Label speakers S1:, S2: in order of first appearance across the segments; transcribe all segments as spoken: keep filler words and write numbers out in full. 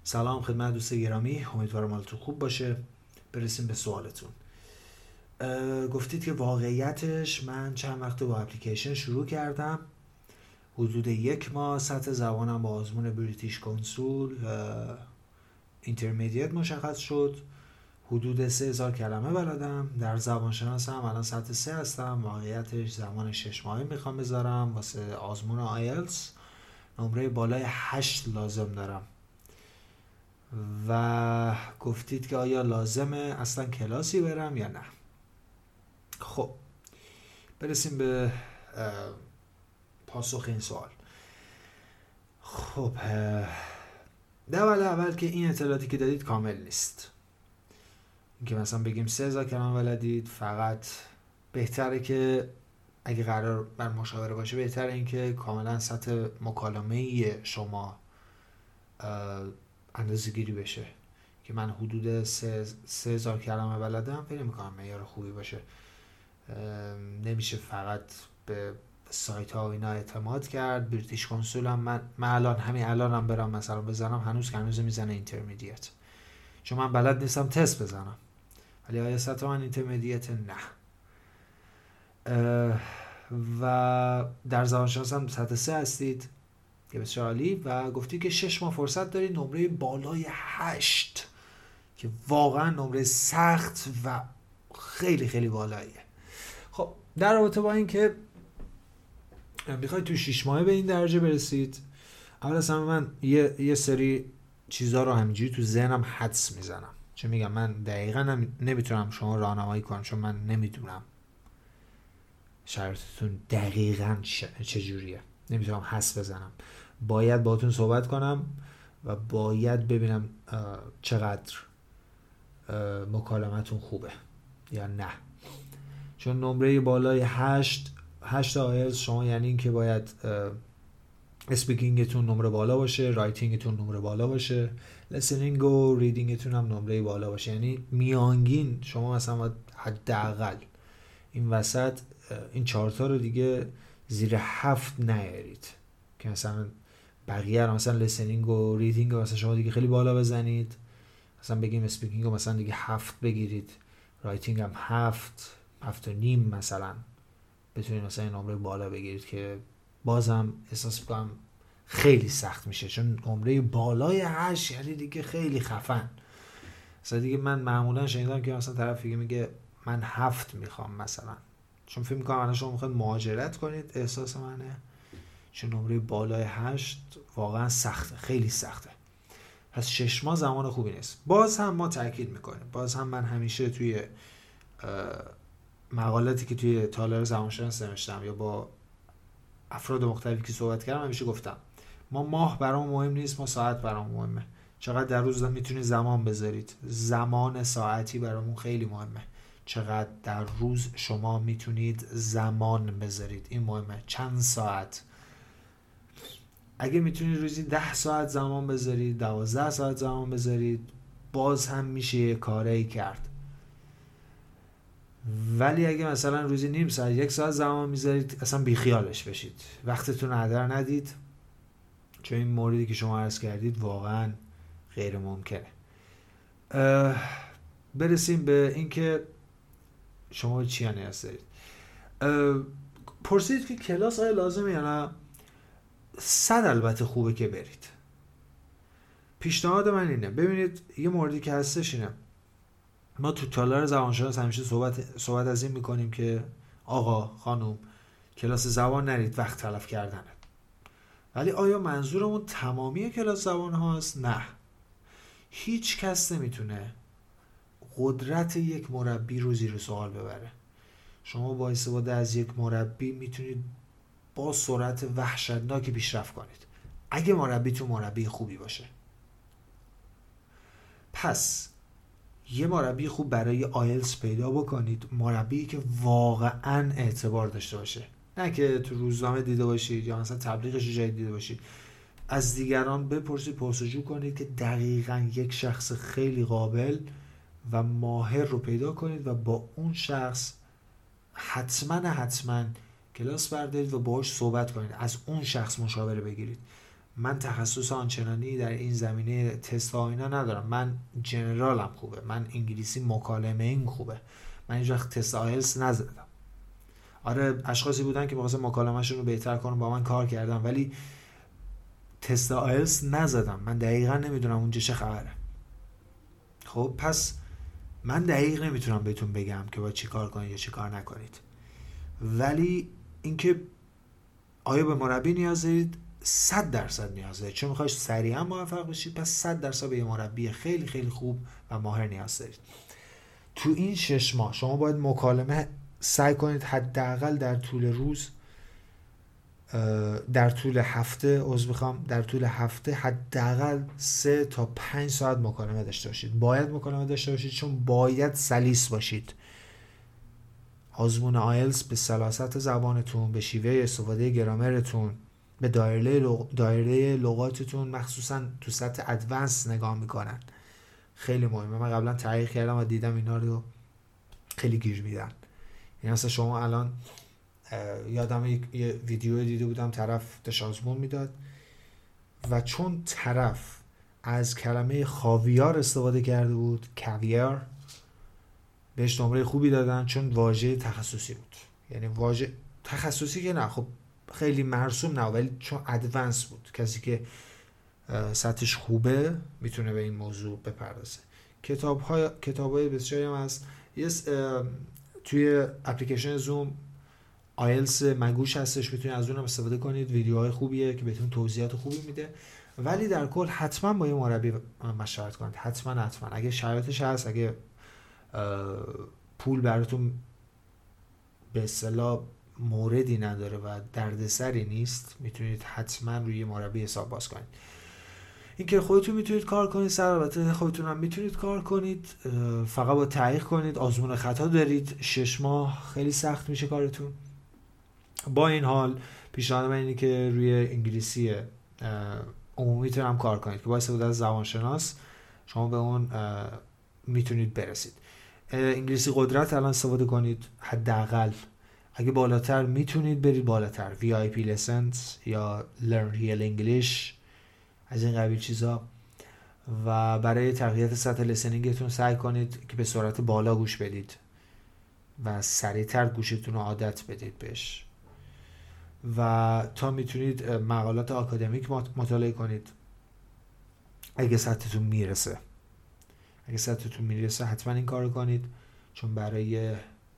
S1: سلام خدمت دوست گرامی، امیدوارم حالتون خوب باشه. برسیم به سوالتون. گفتید که واقعیتش من چند وقت با اپلیکیشن شروع کردم. حدود یک ماه سطح زبانم با آزمون بریتیش کنسول اینترمدیت مشخص شد. حدود سه هزار کلمه بلدم. در زبانشناس هم الان سطح سه هستم. واقعیتش زمان شش ماهی میخوام بذارم واسه آزمون آیلتس. نمره بالای هشت لازم دارم. و گفتید که آیا لازمه اصلا کلاسی برم یا نه. خب برسیم به پاسخ این سوال. خب در اول اول که این اطلاعاتی که دادید کامل نیست. اینکه مثلا بگیم سه هزار کلمه بلدید، فقط بهتره که اگه قرار بر مشاوره باشه بهتره اینکه کاملا سطح مکالمه‌ای شما اندازه گیری بشه. که من حدود سه هزار کلمه بلدم، فکر می‌کنم معیار خوبی باشه. نمیشه فقط به سایت ها و اینا اعتماد کرد. بریتیش کنسول هم من, من الان همین الان هم برم مثلا بزنم هنوز که هنوز میزنه اینترمدیت، چون من بلد نیستم تست بزنم. ولی آیا سطح من اینترمدیت؟ نه. و در زبانشناس هم سطح سه هستید که بسیار عالی. و گفتی که شش ماه فرصت دارید. نمره بالای هشت که واقعا نمره سخت و خیلی خیلی بالاییه. خب در رابطه با این که میخواید تو شش ماه به این درجه برسید، اول اصلا من یه, یه سری چیزها رو همینجوری تو ذهنم حدس میزنم، چون میگم من دقیقا نمیتونم شما راهنمایی کنم، چون من نمیدونم شرایطتون دقیقا چجوریه. نمیتونم حدس بزنم. باید باهاتون صحبت کنم و باید ببینم چقدر مکالمتون خوبه یا نه. چون نمره بالای هشت هشت آیلتس شما یعنی این که باید اسپیکینگتون نمره بالا باشه، رایتینگتون نمره بالا باشه، لسنینگ و ریدینگتون هم نمره بالا باشه. یعنی میانگین شما مثلا حداقل این وسط این چارتا رو دیگه زیر هفت نیارید که مثلا بقیه رو مثلا لسنینگ و ریدینگ رو مثلا شما دیگه خیلی بالا بزنید. مثلا بگیم اسپیکینگ رو مثلا دیگه هفت بگیرید، رایتینگ هم هفت هفت و نیم مثلا بتونید مثلا این نمره بالا بگیرید که بازم احساس میکنم خیلی سخت میشه، چون نمره بالای هشت یعنی دیگه خیلی خفن. مثلا دیگه من معمولا شنیدم که مثلا طرف دیگه میگه من هفت میخوام مثلا، چون فکر میکنم الان شما میخواید مهاجرت کنید. احساس منه چون نمره بالای هشت واقعا سخته، خیلی سخته. پس شش ماه زمان خوبی نیست. باز هم ما تاکید میکنیم، باز هم من همیشه توی مقالاتی که توی تالار زبانشناس نوشتم یا با افراد مختلفی که صحبت کردم همیشه گفتم ما ماه برام مهم نیست، ما ساعت برام مهمه. چقدر در روز میتونید زمان بذارید، زمان ساعتی برامون خیلی مهمه. چقدر در روز شما میتونید زمان بذارید، این مهمه. چند ساعت. اگه میتونید روزی ده ساعت زمان بذارید، دوازده ساعت زمان بذارید، باز هم میشه یه کاری کرد. ولی اگه مثلا روزی نیم ساعت یک ساعت زمان میذارید، اصلا بیخیالش بشید، وقتتون هدر ندید، چون این موردی که شما عرض کردید واقعا غیر ممکنه. برسیم به این که شما چی نیاز دارید. پرسید که کلاس آیا لازمه یا نه. صد البته خوبه که برید. پیشنهاد من اینه، ببینید یه موردی که هستش اینه، ما تو تالار زبانشناس همیشه صحبت صحبت از این میکنیم که آقا خانوم کلاس زبان نرید، وقت تلف کردنه. ولی آیا منظورمون تمامی کلاس زبان هاست؟ نه. هیچ کس نمیتونه قدرت یک مربی رو زیر سوال ببره. شما با استفاده از یک مربی میتونید با سرعت وحشتناکی پیشرفت کنید، اگه مربیتون مربی خوبی باشه. پس یه مربی خوب برای آیلتس پیدا بکنید، مربی که واقعا اعتبار داشته باشه، نه که تو روزنامه دیده باشید یا مثلا تبلیغش جای دیده باشید. از دیگران بپرسید، پرسجو کنید که دقیقاً یک شخص خیلی قابل و ماهر رو پیدا کنید و با اون شخص حتما حتما کلاس بردارید و باهاش صحبت کنید، از اون شخص مشاوره بگیرید. من تخصص آنچنانی در این زمینه تست ها اینا ندارم، من جنرالم خوبه، من انگلیسی مکالمه این خوبه، من هیچ وقت تست آیلتس نزدم. آره اشخاصی بودن که می‌خواستن مکالمه‌شون رو بهتر کنن با من کار کردن، ولی تست آیلتس نزدم. من دقیقا نمیدونم اونجا چه خبره. خب پس من دقیق نمیتونم بهتون بگم که باید چی کار کنید یا چی کار نکنید، ولی اینکه آیا به مربی نیاز دارید؟ صد درصد نیاز دارید. چون میخواید سریعا موفق بشید، پس صد درصد به یه مربی خیلی خیلی خوب و ماهر نیاز دارید. تو این شش ماه شما باید مکالمه سعی کنید حداقل در طول روز، در طول هفته عذر میخوام در طول هفته حداقل سه تا پنج ساعت مکالمه داشته باشید. باید مکالمه داشته باشید چون باید سلیس باشید. آزمون آیلتس به سلاست زبانتون، به شیوه استفاده گرامرتون، به دایره لغ... دایره لغاتتون مخصوصا تو سطح ادوانس نگاه میکنن. خیلی مهمه. من قبلا تحقیق کردم و دیدم اینا رو خیلی گیر میدن. یعنی مثلا شما الان یادم یه ویدیو دیده بودم، طرف داشت آزمون میداد و چون طرف از کلمه خاویار استفاده کرده بود، کاویار، بهش نمره خوبی دادن چون واژه تخصصی بود. یعنی واژه تخصصی که نه، خب خیلی مرسوم نه، ولی چون ادوانس بود، کسی که سطحش خوبه میتونه به این موضوع بپردازه. کتاب های کتاب های بسیاری هم هست. یس توی اپلیکیشن زوم آیلتس مگوش هستش، میتونید از اونم استفاده کنید. ویدیوهای خوبیه که بهتون توضیحات خوبی میده. ولی در کل حتما با یه مربی مشورت کنید. حتما حتما اگه شرایطش هست، اگه پول براتون به اصطلاح موردی نداره و دردسری نیست، میتونید حتما روی مربی حساب باز کنید. اینکه خودتون میتونید کار کنید، سر البته خودتون هم میتونید کار کنید، فقط با تحقیق کنید. آزمون خطا دارید، شش ماه خیلی سخت میشه کارتون. با این حال پیشنهاد من اینه که روی انگلیسی عمومیتون هم کار کنید که با استفاده از زبانشناس شما به اون میتونید برسید. انگلیسی قدرت الان استفاده کنید حداقل. اگه بالاتر میتونید برید بالاتر، وی آی پی lessons یا Learn Real English، از این قبیل چیزا. و برای تقویت سطح لسنینگتون سعی کنید که به سرعت بالا گوش بدید و سریعتر گوشتون رو عادت بدید بهش. و تا میتونید مقالات آکادمیک مطالعه کنید اگه سطحتون میرسه. اگه سطحتون میرسه حتما این کارو کنید، چون برای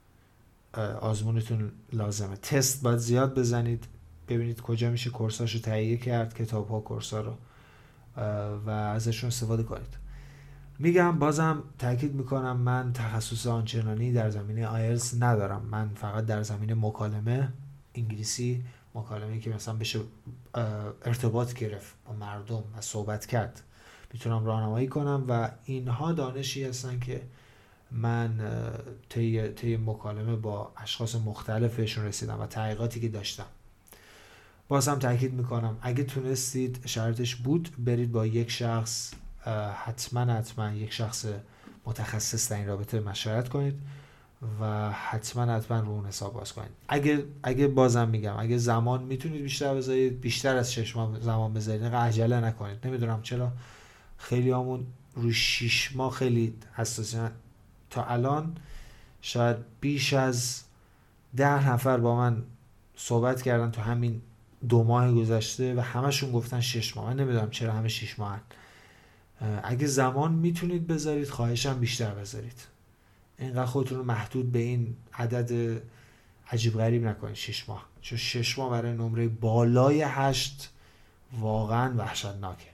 S1: آزمونتون لازمه. تست باید زیاد بزنید، ببینید کجا میشه کورساشو تهیه کرد، کتاب ها کورسا رو، و ازشون استفاده کنید. میگم بازم تاکید میکنم من تخصص آنچنانی در زمینه آیلتس ندارم. من فقط در زمینه مکالمه انگلیسی، مکالمه‌ای که مثلا بشه ارتباط گرفت با مردم و صحبت کرد، میتونم راهنمایی کنم و اینها دانشی هستن که من طی طی مکالمه با اشخاص مختلفشون رسیدم و تحقیقاتی که داشتم. بازم تاکید میکنم اگه تونستید، شرطش بود، برید با یک شخص، حتما حتما یک شخص متخصص در این رابطه مشورت کنید و حتما حتما رو اون حساب باز کنید. اگه اگه بازم میگم اگه زمان میتونید بیشتر بذارید، بیشتر از شش ماه زمان بذارید، عجله نکنید. نمیدونم چرا خیلی همون رو شش ماه خیلی حساسن. تا الان شاید بیش از ده نفر با من صحبت کردن تو همین دو ماه گذشته و همشون گفتن شش ماه. من نمیدونم چرا همه شش ماه هن. اگه زمان میتونید بذارید، خواهشم بیشتر بذارید. اینقدر خودتون رو محدود به این عدد عجیب غریب نکنید شش ماه، چون شش ماه برای نمره بالای هشت واقعا وحشتناکه.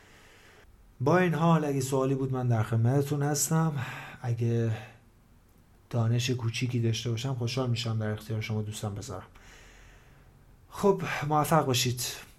S1: با این حال اگه سوالی بود من در خدمتتون هستم. اگه دانش کوچیکی داشته باشم خوشحال میشم در اختیار شما دوستان بذارم. خب موفق باشید.